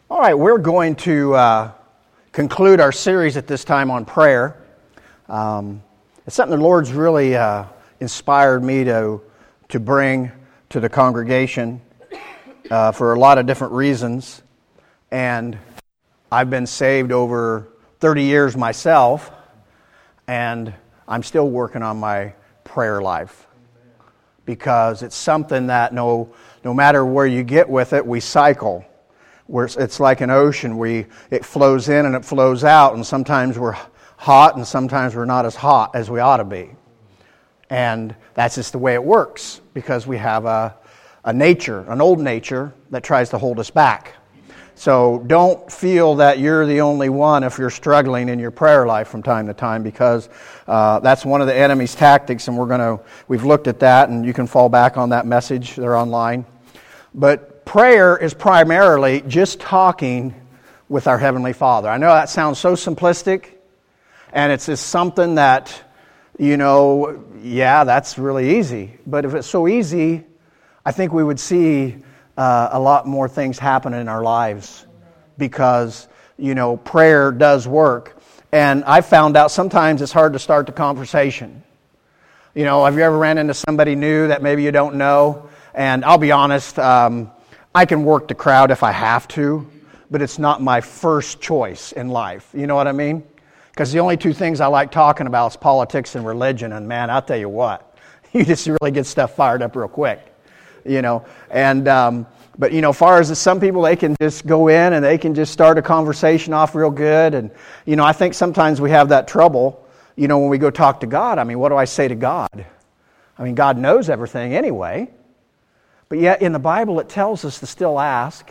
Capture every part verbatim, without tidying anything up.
All right, we're going to uh, conclude our series at this time on prayer. Um, it's something the Lord's really uh, inspired me to to bring to the congregation uh, for a lot of different reasons. And I've been saved over thirty years myself, and I'm still working on my prayer life because it's something that no no matter where you get with it, we cycle. Where it's, it's like an ocean. We it flows in and it flows out, and sometimes we're hot and sometimes we're not as hot as we ought to be. And that's just the way it works because we have a, a nature, an old nature that tries to hold us back. So don't feel that you're the only one if you're struggling in your prayer life from time to time, because uh, that's one of the enemy's tactics, and we're going to we've looked at that, and you can fall back on that message. They're online. But prayer is primarily just talking with our Heavenly Father. I know that sounds so simplistic, and it's just something that, you know, yeah, that's really easy. But if it's so easy, I think we would see uh, a lot more things happen in our lives because, you know, prayer does work. And I found out sometimes it's hard to start the conversation. You know, have you ever ran into somebody new that maybe you don't know? And I'll be honest, um, I can work the crowd if I have to, but it's not my first choice in life. You know what I mean? Because the only two things I like talking about is politics and religion, and man, I'll tell you what, you just really get stuff fired up real quick. You know, and um, but you know, as far as some people, they can just go in and they can just start a conversation off real good, and you know, I think sometimes we have that trouble. You know, when we go talk to God, I mean, what do I say to God? I mean, God knows everything anyway. But yet in the Bible it tells us to still ask.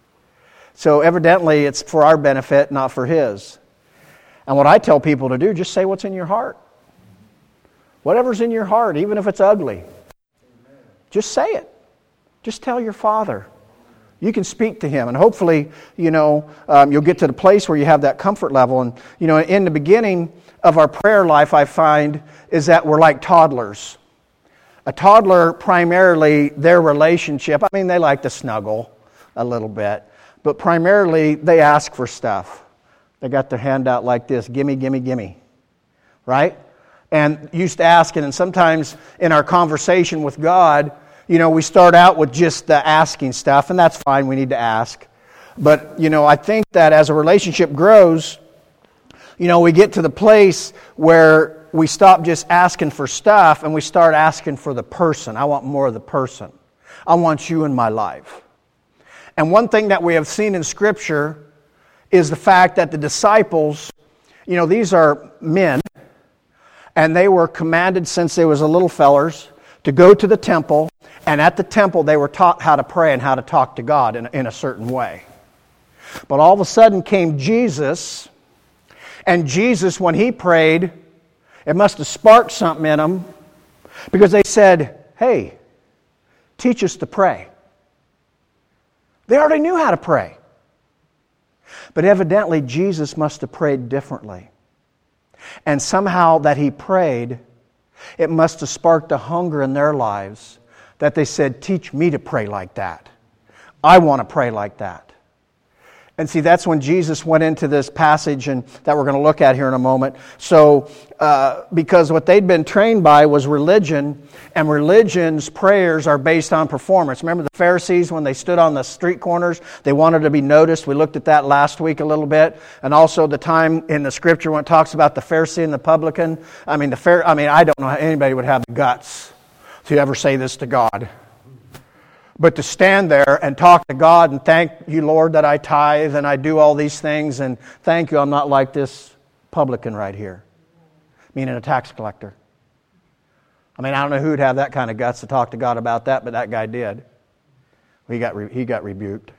So evidently it's for our benefit, not for His. And what I tell people to do, just say what's in your heart. Whatever's in your heart, even if it's ugly. Just say it. Just tell your Father. You can speak to Him. And hopefully, you know, um, you'll get to the place where you have that comfort level. And, you know, in the beginning of our prayer life, I find, is that we're like toddlers. A toddler, primarily, their relationship, I mean, they like to snuggle a little bit, but primarily, they ask for stuff. They got their hand out like this, gimme, gimme, gimme, right? And used to asking, and sometimes in our conversation with God, you know, we start out with just the asking stuff, and that's fine, we need to ask. But, you know, I think that as a relationship grows, you know, we get to the place where we stop just asking for stuff and we start asking for the person. I want more of the person. I want you in my life. And one thing that we have seen in Scripture is the fact that the disciples, you know, these are men, and they were commanded since they was a little fellers to go to the temple, and at the temple they were taught how to pray and how to talk to God in, in a certain way. But all of a sudden came Jesus, and Jesus, when He prayed, it must have sparked something in them because they said, hey, teach us to pray. They already knew how to pray. But evidently, Jesus must have prayed differently. And somehow that He prayed, it must have sparked a hunger in their lives that they said, teach me to pray like that. I want to pray like that. And see, that's when Jesus went into this passage and that we're going to look at here in a moment. So, uh, because what they'd been trained by was religion, and religion's prayers are based on performance. Remember the Pharisees, when they stood on the street corners, they wanted to be noticed. We looked at that last week a little bit. And also the time in the Scripture when it talks about the Pharisee and the publican. I mean, the Phar- I mean, I don't know how anybody would have the guts to ever say this to God. But to stand there and talk to God and thank you, Lord, that I tithe and I do all these things, and thank you, I'm not like this publican right here, meaning a tax collector. I mean, I don't know who'd have that kind of guts to talk to God about that, but that guy did. He got re- he got rebuked.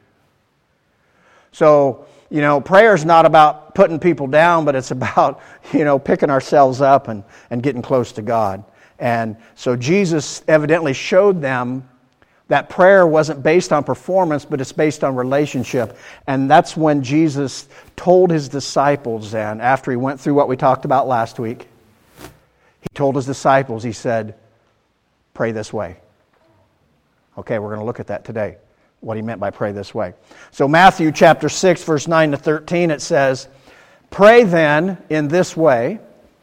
So, you know, prayer is not about putting people down, but it's about, you know, picking ourselves up and, and getting close to God. And so Jesus evidently showed them that prayer wasn't based on performance, but it's based on relationship. And that's when Jesus told His disciples then, after He went through what we talked about last week, He told His disciples, He said, pray this way. Okay, we're going to look at that today. what he meant by pray this way. So Matthew chapter six, verse nine to thirteen, it says, "Pray then in this way,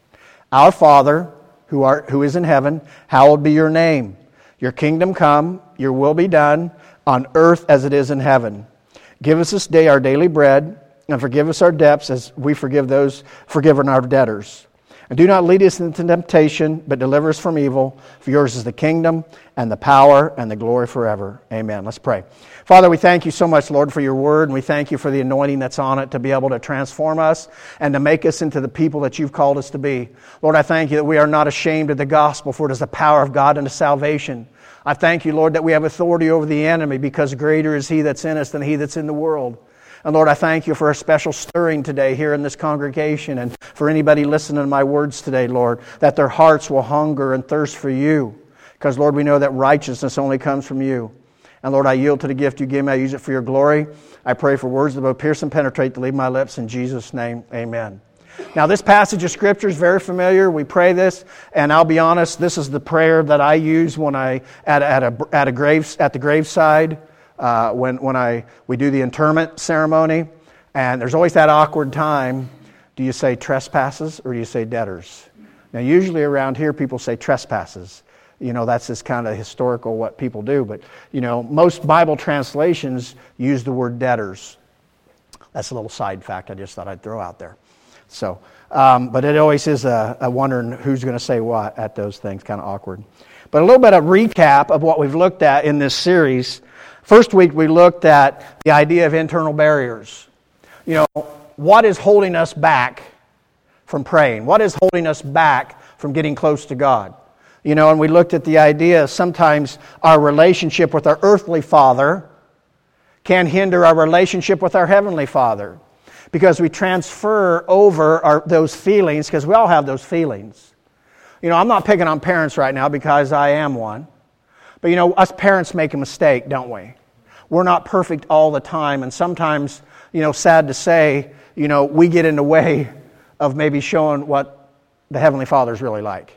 Our Father, who art who is in heaven, hallowed be your name. Your kingdom come, your will be done, on earth as it is in heaven. Give us this day our daily bread, and forgive us our debts as we forgive those forgiven our debtors. And do not lead us into temptation, but deliver us from evil. For yours is the kingdom, and the power, and the glory forever. Amen." Let's pray. Father, we thank you so much, Lord, for your word, and we thank you for the anointing that's on it to be able to transform us and to make us into the people that you've called us to be. Lord, I thank you that we are not ashamed of the gospel, for it is the power of God unto salvation. I thank you, Lord, that we have authority over the enemy, because greater is he that's in us than he that's in the world. And Lord, I thank you for a special stirring today here in this congregation, and for anybody listening to my words today, Lord, that their hearts will hunger and thirst for you. Because, Lord, we know that righteousness only comes from you. And Lord, I yield to the gift you give me. I use it for your glory. I pray for words that both pierce and penetrate to leave my lips. In Jesus' name, amen. Now, this passage of Scripture is very familiar. We pray this, and I'll be honest, this is the prayer that I use when I at, at a at a grave at the graveside. Uh, when when I we do the interment ceremony, and there's always that awkward time. Do you say trespasses or do you say debtors? Now, usually around here, people say trespasses. You know, that's just kind of historical what people do. But, you know, most Bible translations use the word debtors. That's a little side fact I just thought I'd throw out there. So, um, but it always is a, a wondering who's going to say what at those things, kind of awkward. But a little bit of recap of what we've looked at in this series. First week we looked at the idea of internal barriers. You know, what is holding us back from praying? What is holding us back from getting close to God? You know, and we looked at the idea sometimes our relationship with our earthly father can hinder our relationship with our heavenly Father, because we transfer over our, those feelings, because we all have those feelings. You know, I'm not picking on parents right now because I am one. But, you know, us parents make a mistake, don't we? We're not perfect all the time, and sometimes, you know, sad to say, you know, we get in the way of maybe showing what the Heavenly Father's really like.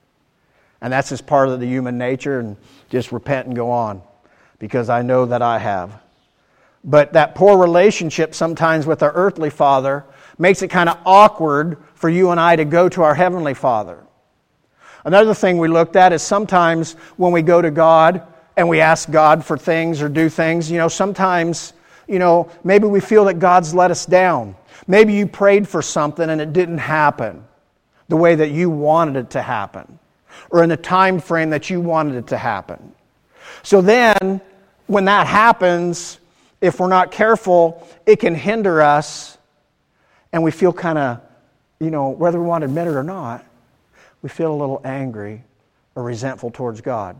And that's just part of the human nature, and just repent and go on, because I know that I have. But that poor relationship sometimes with our earthly father makes it kind of awkward for you and I to go to our Heavenly Father. Another thing we looked at is sometimes when we go to God and we ask God for things or do things, you know, sometimes, you know, maybe we feel that God's let us down. Maybe you prayed for something and it didn't happen the way that you wanted it to happen, or in the time frame that you wanted it to happen. So then, when that happens, if we're not careful, it can hinder us, and we feel kind of, you know, whether we want to admit it or not, we feel a little angry or resentful towards God.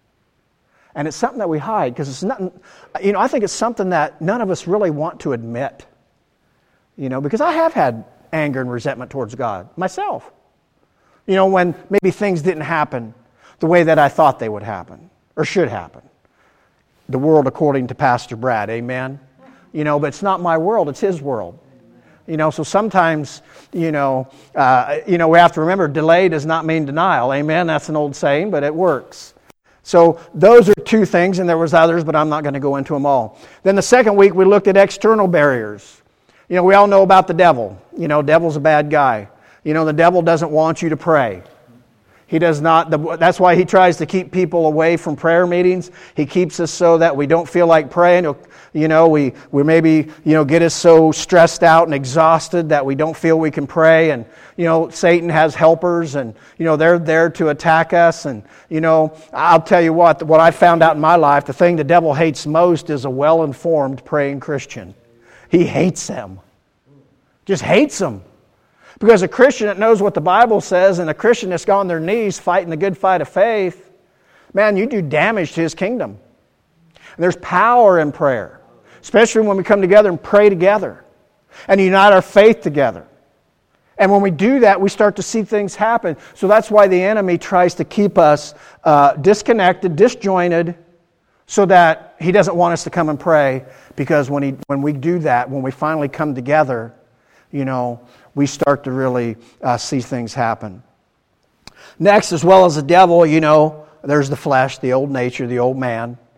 And it's something that we hide, because it's nothing, you know, I think it's something that none of us really want to admit. You know, because I have had anger and resentment towards God myself. You know, when maybe things didn't happen the way that I thought they would happen or should happen. The world according to Pastor Brad, amen? You know, but it's not my world, it's his world. You know, so sometimes, you know, uh, you know, we have to remember, delay does not mean denial, amen? That's an old saying, but it works. So those are two things, and there was others, but I'm not going to go into them all. Then the second week, we looked at external barriers. You know, we all know about the devil. You know, devil's a bad guy. You know, the devil doesn't want you to pray. He does not. That's why he tries to keep people away from prayer meetings. He keeps us so that we don't feel like praying. You know, we, we maybe, you know, get us so stressed out and exhausted that we don't feel we can pray. And, you know, Satan has helpers, and, you know, they're there to attack us. And, you know, I'll tell you what, what I found out in my life, the thing the devil hates most is a well-informed praying Christian. He hates them. Just hates them. Because a Christian that knows what the Bible says, and a Christian that's got on their knees fighting the good fight of faith, man, you do damage to his kingdom. And there's power in prayer, especially when we come together and pray together and unite our faith together. And when we do that, we start to see things happen. So that's why the enemy tries to keep us uh, disconnected, disjointed, so that he doesn't want us to come and pray. Because when he, when we do that, when we finally come together, you know, we start to really uh, see things happen. Next, as well as the devil, you know, there's the flesh, the old nature, the old man.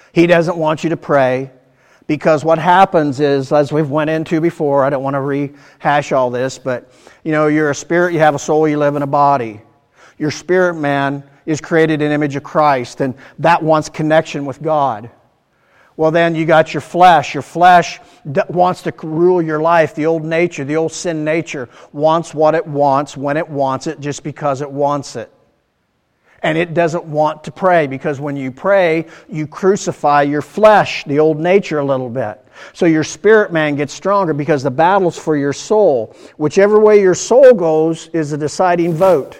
He doesn't want you to pray because what happens is, as we've went into before, I don't want to rehash all this, but you know, you're a spirit, you have a soul, you live in a body. Your spirit man is created in the image of Christ, and that wants connection with God. Well, then you got your flesh. Your flesh d- wants to rule your life. The old nature, the old sin nature, wants what it wants, when it wants it, just because it wants it. And it doesn't want to pray, because when you pray, you crucify your flesh, the old nature, a little bit. So your spirit man gets stronger because the battle's for your soul. Whichever way your soul goes is the deciding vote.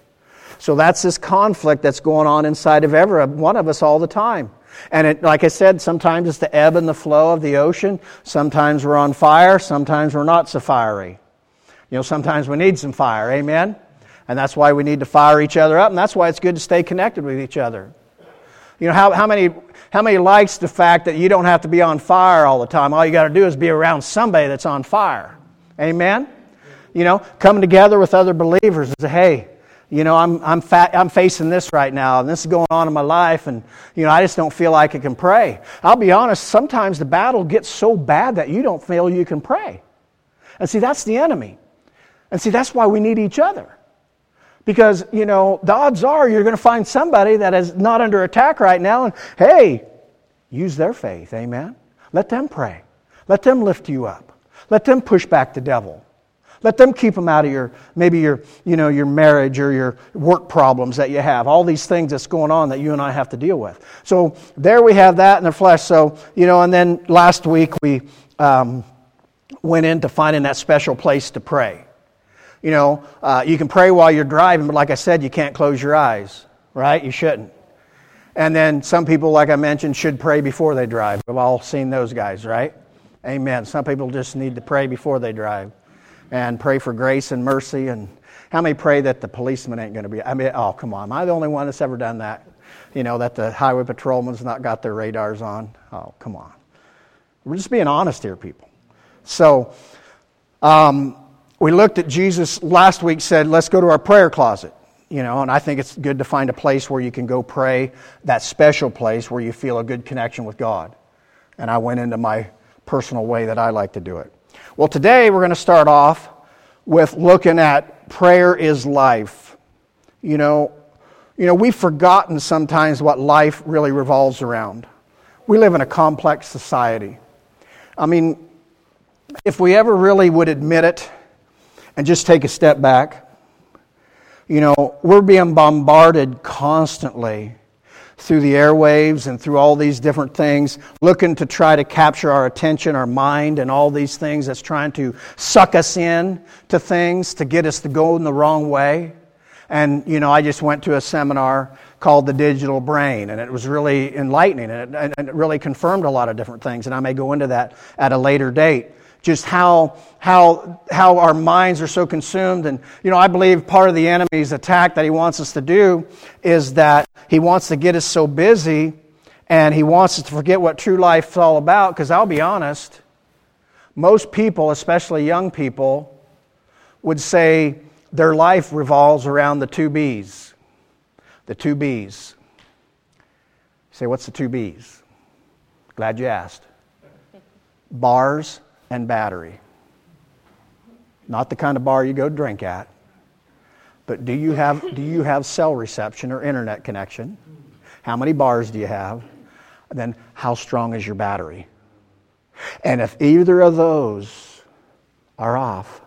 So that's this conflict that's going on inside of every one of us all the time. And it, like I said, sometimes it's the ebb and the flow of the ocean. Sometimes we're on fire. Sometimes we're not so fiery. You know, sometimes we need some fire. Amen? And that's why we need to fire each other up. And that's why it's good to stay connected with each other. You know, how, how many how many likes the fact that you don't have to be on fire all the time? All you got to do is be around somebody that's on fire. Amen? You know, coming together with other believers and say, hey, you know, I'm I'm fat, I'm facing this right now, and this is going on in my life, and you know, I just don't feel like I can pray. I'll be honest, sometimes the battle gets so bad that you don't feel you can pray. And see, that's the enemy. And see, that's why we need each other. Because, you know, the odds are you're going to find somebody that is not under attack right now, and hey, use their faith, amen? Let them pray. Let them lift you up. Let them push back the devil. Let them keep them out of your, maybe your, you know, your marriage or your work problems that you have. All these things that's going on that you and I have to deal with. So there we have that in the flesh. So, you know, and then last week we um, went into finding that special place to pray. You know, uh, you can pray while you're driving, but like I said, you can't close your eyes, right? You shouldn't. And then some people, like I mentioned, should pray before they drive. We've all seen those guys, right? Amen. Some people just need to pray before they drive. And pray for grace and mercy. And how many pray that the policeman ain't going to be? I mean, oh, come on. Am I the only one that's ever done that? You know, that the highway patrolman's not got their radars on? Oh, come on. We're just being honest here, people. So, um, we looked at Jesus last week, said, let's go to our prayer closet. You know, and I think it's good to find a place where you can go pray, that special place where you feel a good connection with God. And I went into my personal way that I like to do it. Well, today we're going to start off with looking at prayer is life. You know, you know, we've forgotten sometimes what life really revolves around. We live in a complex society. I mean, if we ever really would admit it and just take a step back, you know, we're being bombarded constantly through the airwaves and through all these different things, looking to try to capture our attention, our mind, and all these things that's trying to suck us in to things to get us to go in the wrong way. And, you know, I just went to a seminar called The Digital Brain, and it was really enlightening, and it, and it really confirmed a lot of different things, and I may go into that at a later date. Just how how how our minds are so consumed. And, you know, I believe part of the enemy's attack that he wants us to do is that he wants to get us so busy and he wants us to forget what true life is all about. Because I'll be honest, most people, especially young people, would say their life revolves around the two B's. The two B's. You say, what's the two B's? Glad you asked. Bars and battery. Not the kind of bar you go drink at. But do you have do you have cell reception or internet connection? How many bars do you have? And then how strong is your battery? And if either of those are off,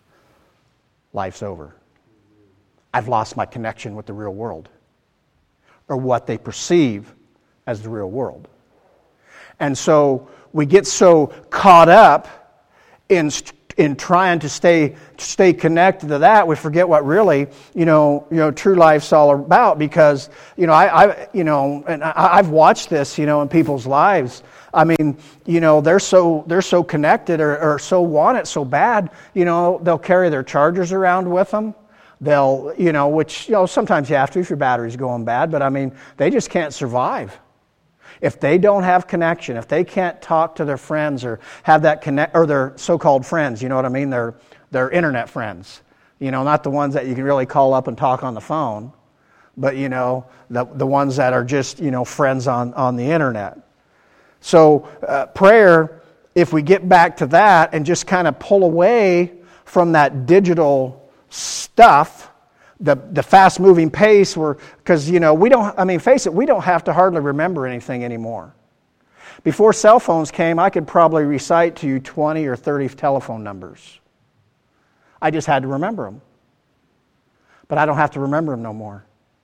life's over. I've lost my connection with the real world, or what they perceive as the real world. And so we get so caught up in in trying to stay to stay connected to that, we forget what really, you know, you know, true life's all about. Because, you know, I, I you know, and I, I've watched this, you know, in people's lives. I mean, you know, they're so they're so connected or, or so want it so bad, you know, they'll carry their chargers around with them. They'll, you know, which, you know, sometimes you have to if your battery's going bad, but I mean, they just can't survive. If they don't have connection, if they can't talk to their friends or have that connect, or their so-called friends, you know what I mean? They're, they're internet friends. You know, not the ones that you can really call up and talk on the phone, but, you know, the the ones that are just, you know, friends on, on the internet. So uh, prayer, if we get back to that and just kind of pull away from that digital stuff, the the fast-moving pace, where because you know we don't. I mean, face it, we don't have to hardly remember anything anymore. Before cell phones came, I could probably recite to you twenty or thirty telephone numbers. I just had to remember them. But I don't have to remember them no more.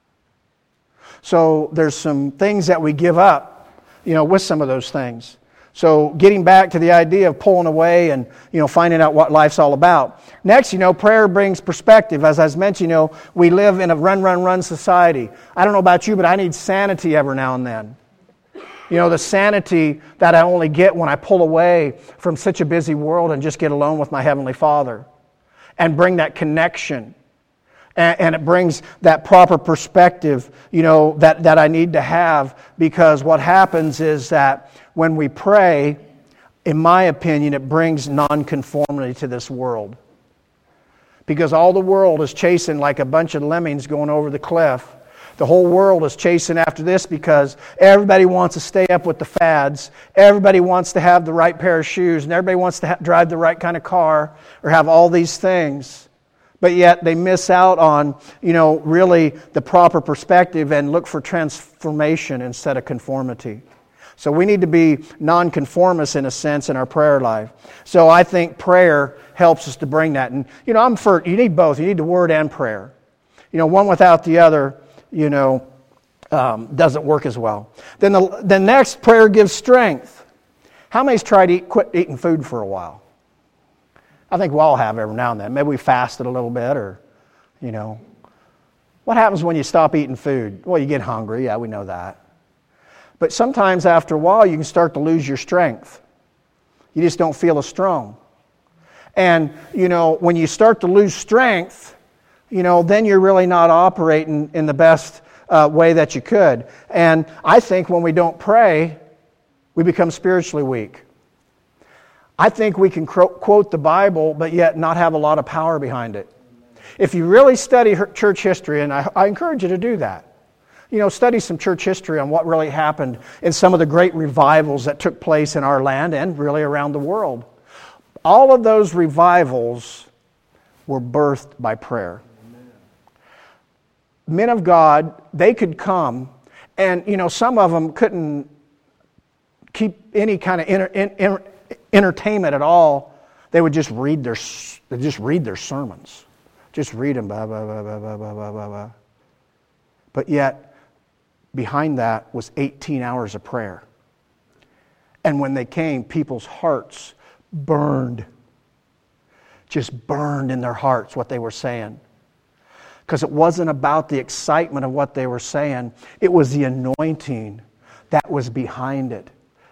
So there's some things that we give up, you know, with some of those things. So getting back to the idea of pulling away and, you know, finding out what life's all about. Next, you know, prayer brings perspective. As I mentioned, you know, we live in a run, run, run society. I don't know about you, but I need sanity every now and then. You know, the sanity that I only get when I pull away from such a busy world and just get alone with my Heavenly Father and bring that connection. And, and it brings that proper perspective, you know, that, that I need to have, because what happens is that when we pray, in my opinion, it brings nonconformity to this world. Because all the world is chasing like a bunch of lemmings going over the cliff. The whole world is chasing after this because everybody wants to stay up with the fads. Everybody wants to have the right pair of shoes, and everybody wants to ha- drive the right kind of car or have all these things. But yet they miss out on, you know, really the proper perspective and look for transformation instead of conformity. So we need to be nonconformists in a sense in our prayer life. So I think prayer helps us to bring that. And, you know, I'm for, you need both. You need the Word and prayer. You know, one without the other, you know, um, doesn't work as well. Then the, the next, prayer gives strength. How many's tried to eat, quit eating food for a while? I think we all have every now and then. Maybe we fasted a little bit, or, you know. What happens when you stop eating food? Well, you get hungry. Yeah, we know that. But sometimes after a while, you can start to lose your strength. You just don't feel as strong. And, you know, when you start to lose strength, you know, then you're really not operating in the best uh, way that you could. And I think when we don't pray, we become spiritually weak. I think we can cro- quote the Bible, but yet not have a lot of power behind it. If you really study her- church history, and I, I encourage you to do that, you know, study some church history on what really happened in some of the great revivals that took place in our land and really around the world. All of those revivals were birthed by prayer. Amen. Men of God, they could come, and, you know, some of them couldn't keep any kind of inter, in, in, entertainment at all. They would just read their, they just read their sermons. Just read them, blah, blah, blah, blah, blah, blah, blah, blah. But yet, behind that was eighteen hours of prayer. And when they came, people's hearts burned. Just burned in their hearts what they were saying. Because it wasn't about the excitement of what they were saying. It was the anointing that was behind it.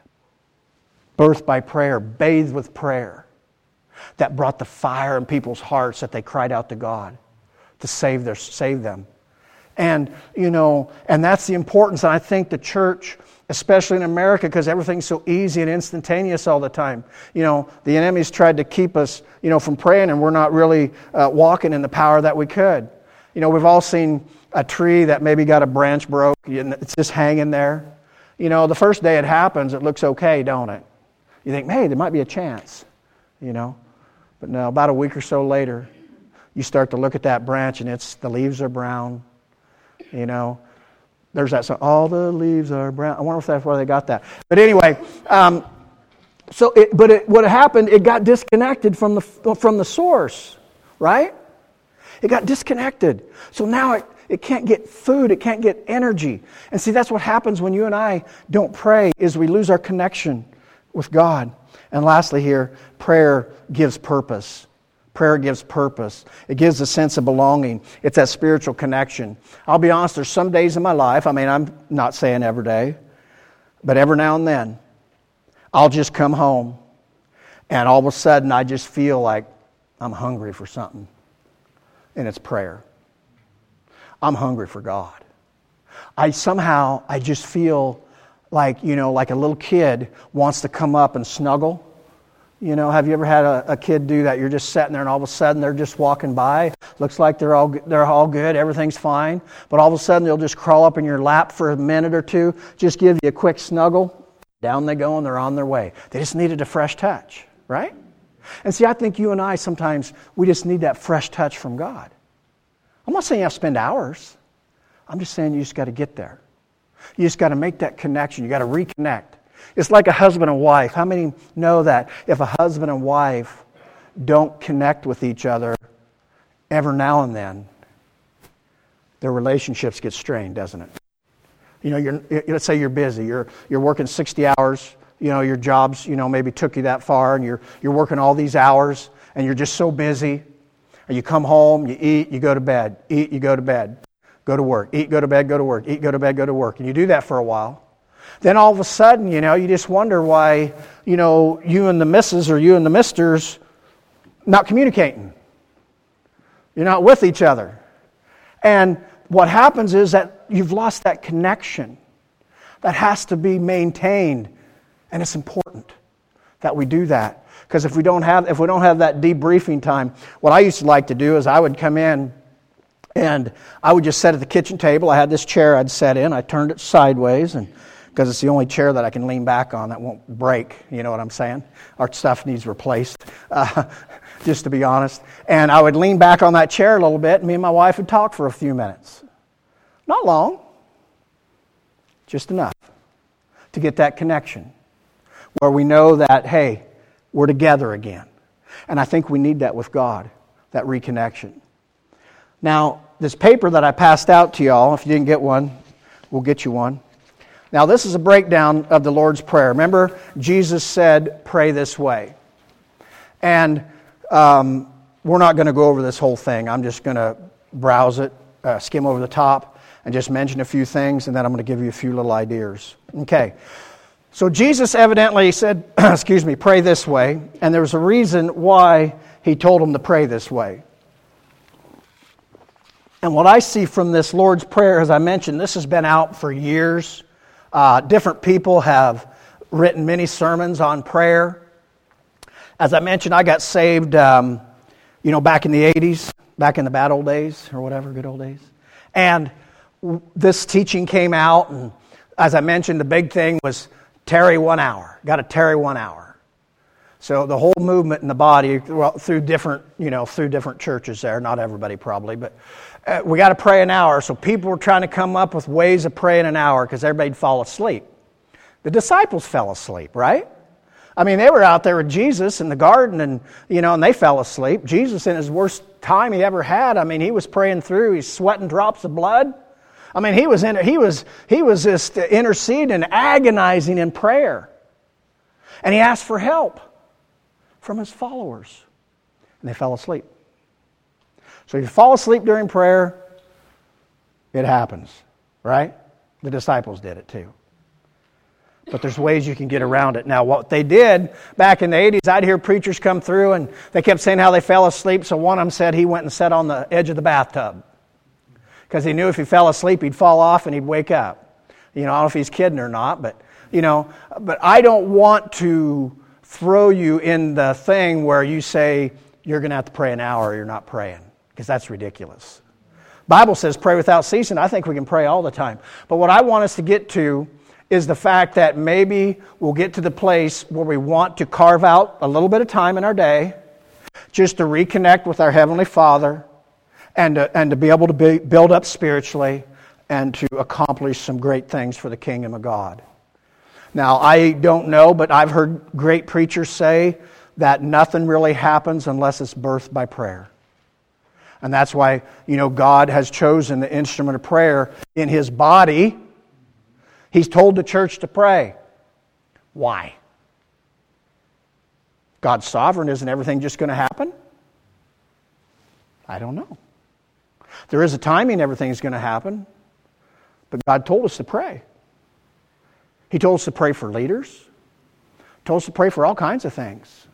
Birthed by prayer, bathed with prayer. That brought the fire in people's hearts that they cried out to God to save their save them. And, you know, and that's the importance. And I think the church, especially in America, because everything's so easy and instantaneous all the time. You know, the enemy's tried to keep us, you know, from praying, and we're not really uh, walking in the power that we could. You know, we've all seen a tree that maybe got a branch broke, and it's just hanging there. You know, the first day it happens, it looks okay, don't it? You think, hey, there might be a chance, you know. But no, about a week or so later, you start to look at that branch, and it's the leaves are brown. You know, there's that song, all the leaves are brown. I wonder if that's where they got that. But anyway, um, so it, but it, what happened, it got disconnected from the from the source, right? It got disconnected. So now it, it can't get food, it can't get energy. And see, that's what happens when you and I don't pray, is we lose our connection with God. And lastly here, prayer gives purpose. Prayer gives purpose. It gives a sense of belonging. It's that spiritual connection. I'll be honest, there's some days in my life, I mean, I'm not saying every day, but every now and then, I'll just come home, and all of a sudden, I just feel like I'm hungry for something. And it's prayer. I'm hungry for God. I somehow, I just feel like, you know, like a little kid wants to come up and snuggle. You know, have you ever had a, a kid do that? You're just sitting there, and all of a sudden they're just walking by. Looks like they're all they're all good, everything's fine. But all of a sudden they'll just crawl up in your lap for a minute or two, just give you a quick snuggle. Down they go and they're on their way. They just needed a fresh touch, right? And see, I think you and I sometimes, we just need that fresh touch from God. I'm not saying you have to spend hours. I'm just saying you just got to get there. You just got to make that connection. You got to reconnect. It's like a husband and wife. How many know that if a husband and wife don't connect with each other every now and then, their relationships get strained, doesn't it? You know, you're, let's say you're busy. You're you're working sixty hours. You know, your jobs, you know, maybe took you that far, and you're you're working all these hours, and you're just so busy. And you come home, you eat, you go to bed. Eat, you go to bed. Go to work. Eat, go to bed, go to work. Eat, go to bed, go to work. And you do that for a while. Then all of a sudden, you know, you just wonder why, you know, you and the missus or you and the misters not communicating. You're not with each other. And what happens is that you've lost that connection that has to be maintained. And it's important that we do that. Because if we don't have if we don't have that debriefing time, what I used to like to do is I would come in and I would just sit at the kitchen table. I had this chair I'd sit in. I turned it sideways, and because it's the only chair that I can lean back on that won't break. You know what I'm saying? Our stuff needs replaced, uh, just to be honest. And I would lean back on that chair a little bit, and me and my wife would talk for a few minutes. Not long, just enough to get that connection where we know that, hey, we're together again. And I think we need that with God, that reconnection. Now, this paper that I passed out to y'all, if you didn't get one, we'll get you one. Now, this is a breakdown of the Lord's Prayer. Remember, Jesus said, pray this way. And um, we're not going to go over this whole thing. I'm just going to browse it, uh, skim over the top, and just mention a few things, and then I'm going to give you a few little ideas. Okay. So Jesus evidently said, excuse me, pray this way, and there was a reason why he told them to pray this way. And what I see from this Lord's Prayer, as I mentioned, this has been out for years. Uh, different people have written many sermons on prayer. As I mentioned, I got saved, um, you know, back in the eighties, back in the bad old days, or whatever, good old days. And this teaching came out, and as I mentioned, the big thing was tarry one hour. Got to tarry one hour. So the whole movement in the body, well, through different, you know, through different churches there, not everybody probably, but uh, we got to pray an hour. So people were trying to come up with ways of praying an hour because everybody'd fall asleep. The disciples fell asleep, right? I mean, they were out there with Jesus in the garden, and you know, and they fell asleep. Jesus, in his worst time he ever had, I mean, he was praying through. He's sweating drops of blood. I mean, he was in, he was he was just interceding and agonizing in prayer, and he asked for help from his followers, and they fell asleep. So if you fall asleep during prayer, it happens, right? The disciples did it too. But there's ways you can get around it. Now, what they did back in the eighties, I'd hear preachers come through, and they kept saying how they fell asleep. So one of them said he went and sat on the edge of the bathtub because he knew if he fell asleep, he'd fall off and he'd wake up. You know, I don't know if he's kidding or not, but, you know, but I don't want to throw you in the thing where you say you're going to have to pray an hour or you're not praying, because that's ridiculous. Bible says pray without ceasing. I think we can pray all the time. But what I want us to get to is the fact that maybe we'll get to the place where we want to carve out a little bit of time in our day just to reconnect with our Heavenly Father and to, and to be able to be, build up spiritually and to accomplish some great things for the kingdom of God. Now, I don't know, but I've heard great preachers say that nothing really happens unless it's birthed by prayer. And that's why, you know, God has chosen the instrument of prayer in His body. He's told the church to pray. Why? God's sovereign. Isn't everything just going to happen? I don't know. There is a timing everything's going to happen. But God told us to pray. He told us to pray for leaders. Told us to pray for all kinds of things.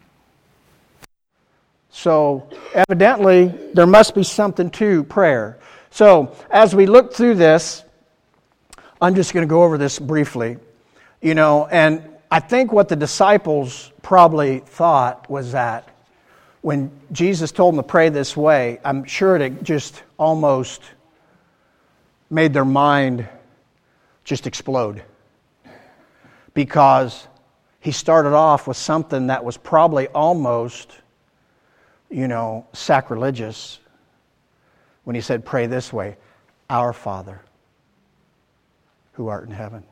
So, evidently, there must be something to prayer. So, as we look through this, I'm just going to go over this briefly. You know, and I think what the disciples probably thought was that when Jesus told them to pray this way, I'm sure it just almost made their mind just explode. because he started off with something that was probably almost, you know, sacrilegious when he said, pray this way, Our Father, who art in heaven.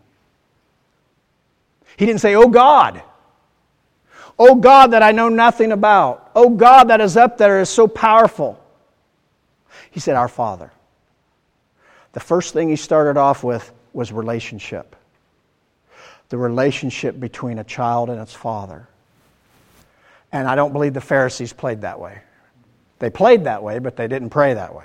He didn't say, oh God, oh God that I know nothing about, oh God that is up there is so powerful. He said, Our Father. The first thing he started off with was relationship. The relationship between a child and its father. And I don't believe the Pharisees played that way. They played that way, but they didn't pray that way.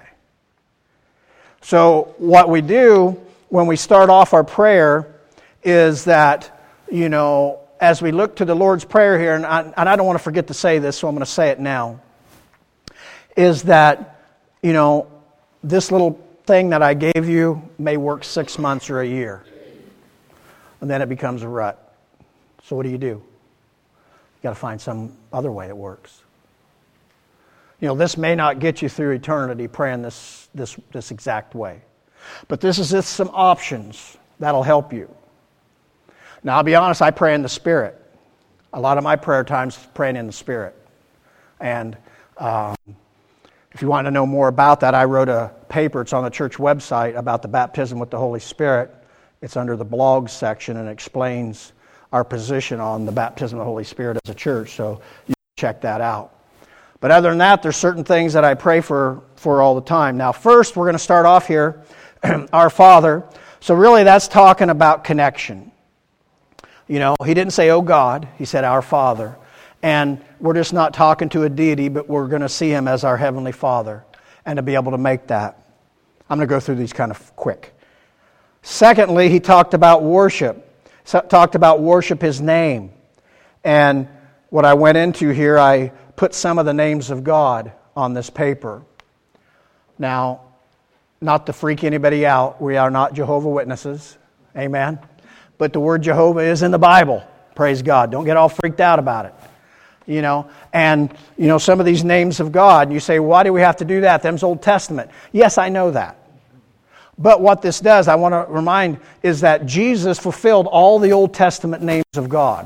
So what we do when we start off our prayer is that, you know, as we look to the Lord's Prayer here, and I, and I don't want to forget to say this, so I'm going to say it now, is that, you know, this little thing that I gave you may work six months or a year. And then it becomes a rut. So what do you do? You got to find some other way it works. You know, this may not get you through eternity praying this this this exact way. But this is just some options that'll help you. Now, I'll be honest, I pray in the Spirit. A lot of my prayer times is praying in the Spirit. And um, if you want to know more about that, I wrote a paper, it's on the church website, about the baptism with the Holy Spirit. It's under the blogs section and explains our position on the baptism of the Holy Spirit as a church, so you can check that out. But other than that, there's certain things that I pray for, for all the time. Now, first, we're going to start off here, Our Father. So really, that's talking about connection. You know, he didn't say, oh God, he said, Our Father. And we're just not talking to a deity, but we're going to see him as our Heavenly Father, and to be able to make that. I'm going to go through these kind of quick. Secondly, he talked about worship. So, talked about worship His name. And what I went into here, I put some of the names of God on this paper. Now, not to freak anybody out, we are not Jehovah's Witnesses. Amen. But the word Jehovah is in the Bible. Praise God. Don't get all freaked out about it. You know, and, you know, some of these names of God, you say, why do we have to do that? Them's Old Testament. Yes, I know that. But what this does, I want to remind, is that Jesus fulfilled all the Old Testament names of God.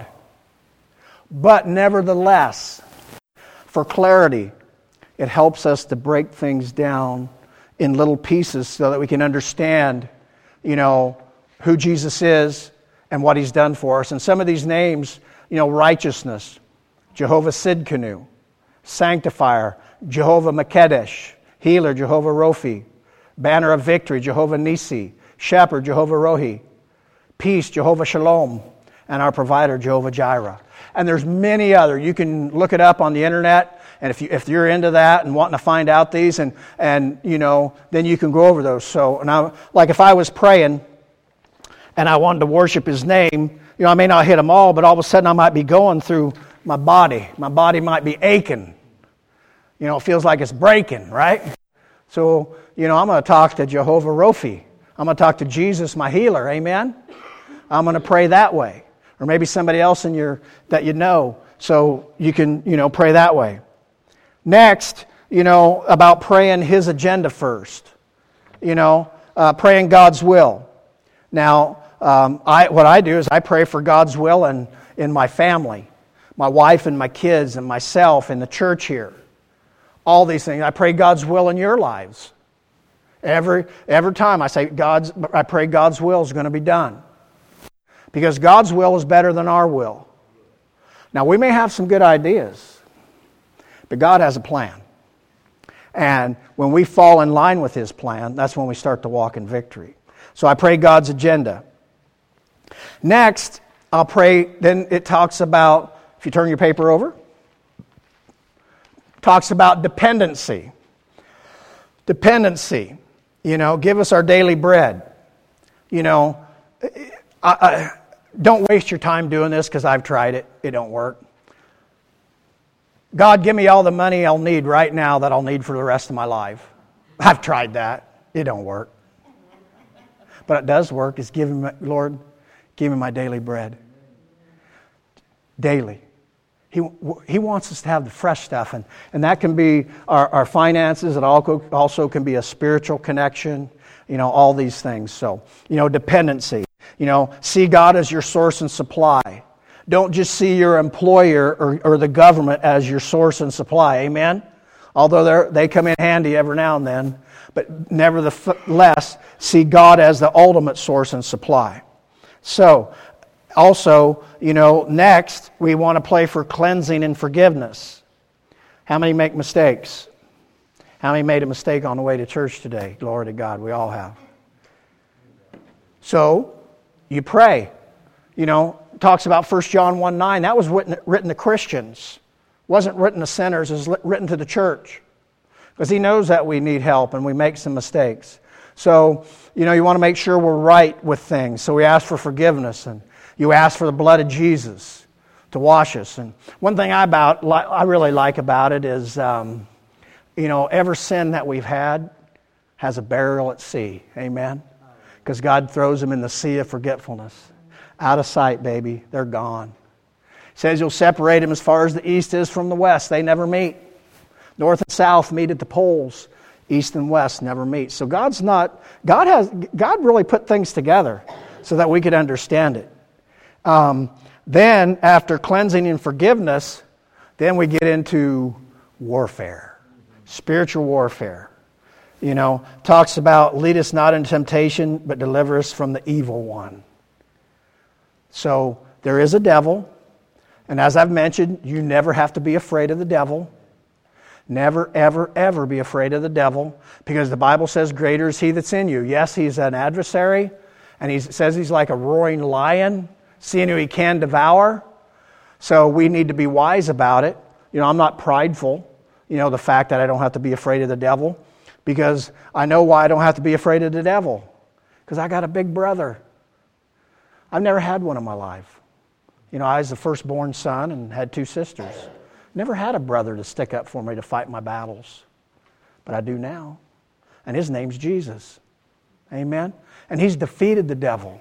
But nevertheless, for clarity, it helps us to break things down in little pieces so that we can understand, you know, who Jesus is and what He's done for us. And some of these names, you know, righteousness, Jehovah Sidkenu, Sanctifier, Jehovah Makedesh, Healer, Jehovah Rophi, Banner of Victory, Jehovah Nisi, Shepherd, Jehovah Rohi, Peace, Jehovah Shalom, and our Provider, Jehovah Jireh. And there's many other. You can look it up on the internet, and if you if you're into that and wanting to find out these, and and you know, then you can go over those. So now, like if I was praying and I wanted to worship His name, you know, I may not hit them all, but all of a sudden I might be going through my body. My body might be aching. You know, it feels like it's breaking, right? So, you know, I'm going to talk to Jehovah Rophi. I'm going to talk to Jesus, my healer. Amen? I'm going to pray that way. Or maybe somebody else in your that you know. So you can, you know, pray that way. Next, you know, about praying His agenda first. You know, uh, praying God's will. Now, um, I what I do is I pray for God's will in, in my family. My wife and my kids and myself and the church here. All these things. I pray God's will in your lives. Every every time I say God's, I pray God's will is going to be done. Because God's will is better than our will. Now, we may have some good ideas, but God has a plan. And when we fall in line with His plan, that's when we start to walk in victory. So I pray God's agenda. Next, I'll pray, then it talks about, if you turn your paper over, talks about dependency. Dependency. You know, give us our daily bread. You know, I, I, don't waste your time doing this because I've tried it. It don't work. God, give me all the money I'll need right now that I'll need for the rest of my life. I've tried that. It don't work. But it does work. Is give me, Lord, give me my daily bread. Daily. He He wants us to have the fresh stuff, and, and that can be our, our finances. It also can be a spiritual connection, you know, all these things. So, you know, dependency. You know, see God as your source and supply. Don't just see your employer or, or the government as your source and supply. Amen? Although they come in handy every now and then. But nevertheless, see God as the ultimate source and supply. So, also, you know, next, we want to pray for cleansing and forgiveness. How many make mistakes? How many made a mistake on the way to church today? Glory to God, we all have. So, you pray. You know, it talks about First John one nine. That was written, written to Christians. It wasn't written to sinners. It was written to the church. Because he knows that we need help and we make some mistakes. So, you know, you want to make sure we're right with things. So we ask for forgiveness, and you ask for the blood of Jesus to wash us. And one thing I about I really like about it is, um, you know, every sin that we've had has a burial at sea. Amen? Because God throws them in the sea of forgetfulness. Out of sight, baby. They're gone. He says you'll separate them as far as the east is from the west. They never meet. North and south meet at the poles. East and west never meet. So God's not, God has, God really put things together so that we could understand it. Um, then, after cleansing and forgiveness, then we get into warfare. Spiritual warfare. You know, talks about lead us not into temptation, but deliver us from the evil one. So, there is a devil. And as I've mentioned, you never have to be afraid of the devil. Never, ever, ever be afraid of the devil, because the Bible says greater is he that's in you. Yes, he's an adversary, and he says he's like a roaring lion, seeing who he can devour. So we need to be wise about it. You know, I'm not prideful, you know, the fact that I don't have to be afraid of the devil, because I know why I don't have to be afraid of the devil, because I got a big brother. I've never had one in my life. You know, I was the firstborn son and had two sisters. Never had a brother to stick up for me to fight my battles. But I do now. And his name's Jesus. Amen? And he's defeated the devil.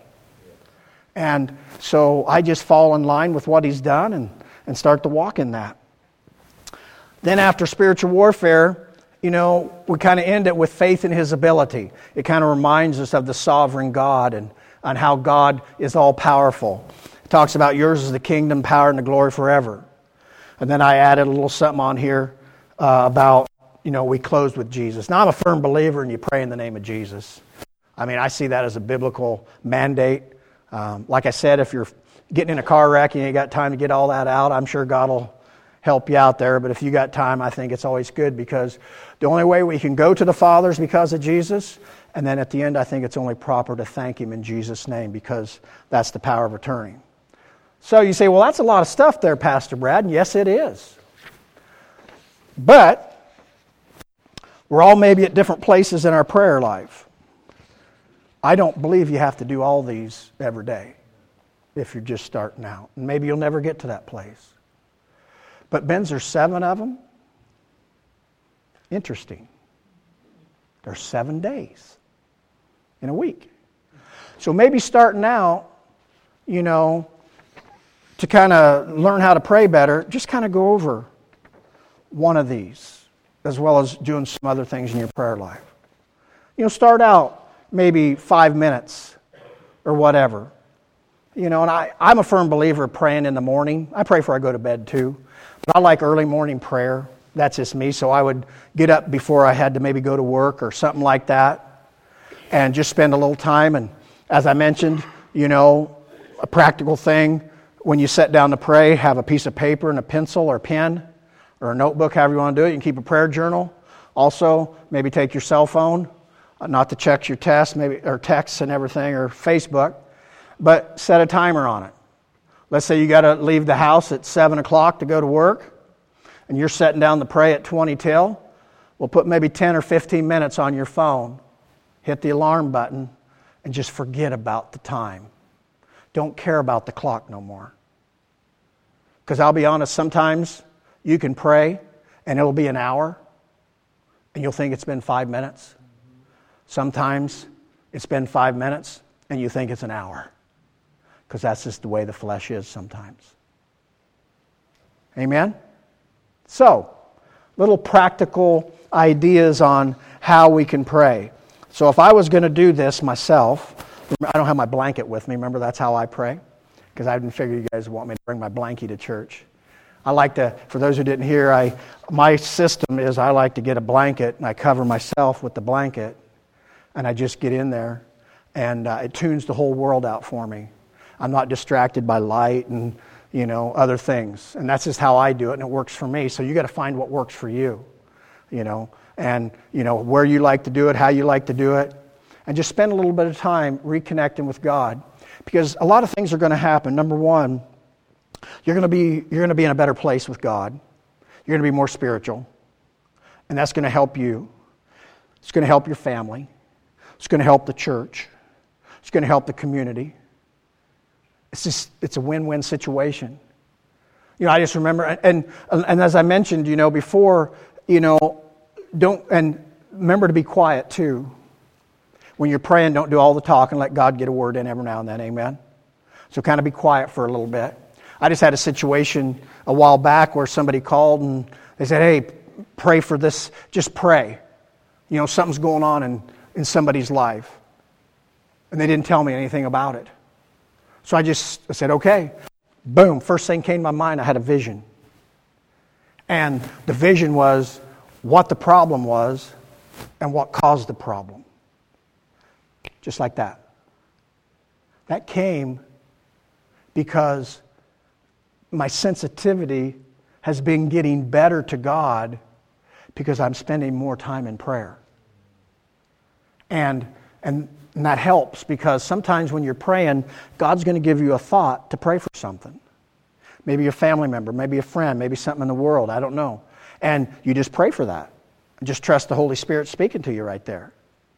And so I just fall in line with what he's done and, and start to walk in that. Then after spiritual warfare, you know, we kind of end it with faith in his ability. It kind of reminds us of the sovereign God and on how God is all-powerful. It talks about yours is the kingdom, power, and the glory forever. And then I added a little something on here uh, about, you know, we closed with Jesus. Now, I'm a firm believer in you pray in the name of Jesus. I mean, I see that as a biblical mandate. Um, like I said, if you're getting in a car wreck and you ain't got time to get all that out, I'm sure God will help you out there. But if you got time, I think it's always good, because the only way we can go to the Father is because of Jesus. And then at the end, I think it's only proper to thank him in Jesus' name, because that's the power of returning. So you say, well, that's a lot of stuff there, Pastor Brad. And yes, it is. But we're all maybe at different places in our prayer life. I don't believe you have to do all these every day if you're just starting out. And maybe you'll never get to that place. But Ben's, there's seven of them. Interesting. There's seven days in a week. So maybe starting out, you know, to kind of learn how to pray better, just kind of go over one of these, as well as doing some other things in your prayer life. You know, start out maybe five minutes or whatever. You know, and I, I'm a firm believer of praying in the morning. I pray before I go to bed too. But I like early morning prayer. That's just me. So I would get up before I had to maybe go to work or something like that, and just spend a little time. And as I mentioned, you know, a practical thing, when you sit down to pray, have a piece of paper and a pencil or pen or a notebook, however you want to do it. You can keep a prayer journal. Also, maybe take your cell phone, not to check your text, maybe or texts and everything, or Facebook, but set a timer on it. Let's say you got to leave the house at seven o'clock to go to work, and you're sitting down to pray at twenty till. Well, put maybe ten or fifteen minutes on your phone, hit the alarm button, and just forget about the time. Don't care about the clock no more. Because I'll be honest, sometimes you can pray and it'll be an hour and you'll think it's been five minutes. Sometimes it's been five minutes and you think it's an hour. Because that's just the way the flesh is sometimes. Amen? So, little practical ideas on how we can pray. So if I was going to do this myself, I don't have my blanket with me. Remember, that's how I pray? Because I didn't figure you guys would want me to bring my blankie to church. I like to, for those who didn't hear, I my system is I like to get a blanket and I cover myself with the blanket and I just get in there and uh, it tunes the whole world out for me. I'm not distracted by light and, you know, other things. And that's just how I do it and it works for me. So you got to find what works for you, you know, and, you know, where you like to do it, how you like to do it, and just spend a little bit of time reconnecting with God. Because a lot of things are going to happen. Number one, You're going to be you're going to be in a better place with God. You're going to be more spiritual. And that's going to help you. It's going to help your family. It's going to help the church. It's going to help the community. It's just it's a win-win situation. You know, I just remember and and as I mentioned, you know, before, you know, don't and remember to be quiet too. When you're praying, don't do all the talking. Let God get a word in every now and then. Amen. So kind of be quiet for a little bit. I just had a situation a while back where somebody called and they said, hey, pray for this. Just pray. You know, something's going on in, in somebody's life. And they didn't tell me anything about it. So I just I said, okay. Boom. First thing came to my mind, I had a vision. And the vision was what the problem was and what caused the problem. Just like that. That came because my sensitivity has been getting better to God because I'm spending more time in prayer. And, and and that helps because sometimes when you're praying, God's going to give you a thought to pray for something. Maybe a family member, maybe a friend, maybe something in the world, I don't know. And you just pray for that. Just trust the Holy Spirit speaking to you right there.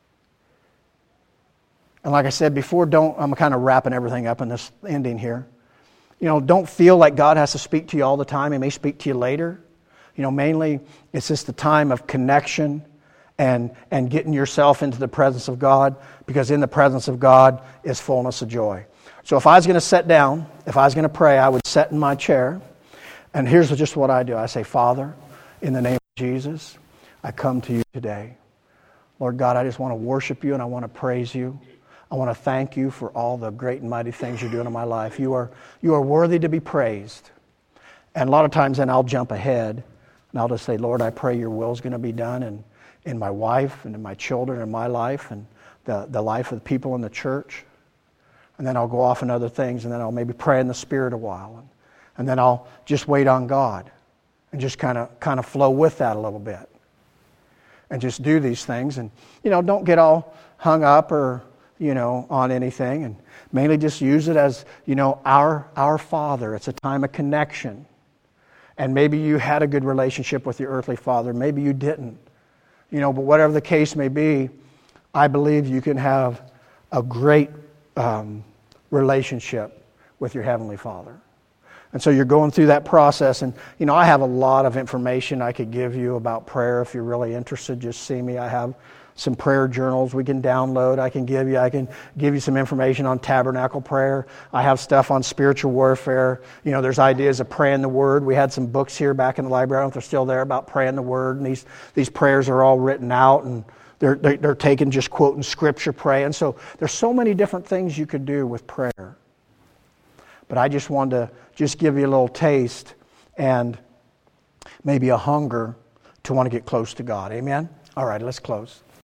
And like I said before, don't I'm kind of wrapping everything up in this ending here. You know, don't feel like God has to speak to you all the time. He may speak to you later. You know, mainly it's just the time of connection and and getting yourself into the presence of God, because in the presence of God is fullness of joy. So if I was going to sit down, if I was going to pray, I would sit in my chair. And here's just what I do. I say, Father, in the name of Jesus, I come to you today. Lord God, I just want to worship you and I want to praise you. I want to thank you for all the great and mighty things you're doing in my life. You are you are worthy to be praised. And a lot of times then I'll jump ahead and I'll just say, Lord, I pray your will's going to be done in, in my wife and in my children and my life and the, the life of the people in the church. And then I'll go off in other things and then I'll maybe pray in the Spirit a while. And, and then I'll just wait on God and just kind of kind of flow with that a little bit. And just do these things. And, you know, don't get all hung up or you know, on anything, and mainly just use it as, you know, our our Father. It's a time of connection. And maybe you had a good relationship with your earthly father. Maybe you didn't. You know, but whatever the case may be, I believe you can have a great um, relationship with your Heavenly Father. And so you're going through that process. And, you know, I have a lot of information I could give you about prayer. If you're really interested, just see me. I have some prayer journals we can download. I can give you. I can give you some information on tabernacle prayer. I have stuff on spiritual warfare. You know, there's ideas of praying the Word. We had some books here back in the library, I don't know if they're still there, about praying the Word. And these, these prayers are all written out, and they're, they're, they're taken just quoting Scripture praying. So there's so many different things you could do with prayer. But I just wanted to just give you a little taste and maybe a hunger to want to get close to God. Amen? All right, let's close.